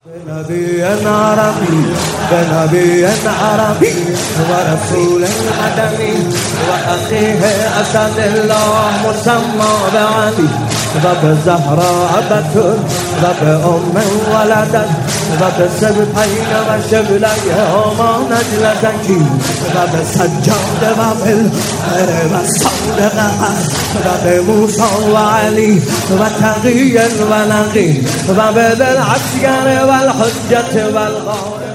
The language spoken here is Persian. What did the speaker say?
بنبي عربي بنبي عربي ورسول مدني وأخيه أسد الله مسمى بعلي وبزهراء بتول ولدت وبسبحين وشبليهما نجل زكي وبسجاد وبالغرب الصادق وبموسى وعلي وتقي ونقي وبذي العسكر والحجة والغار.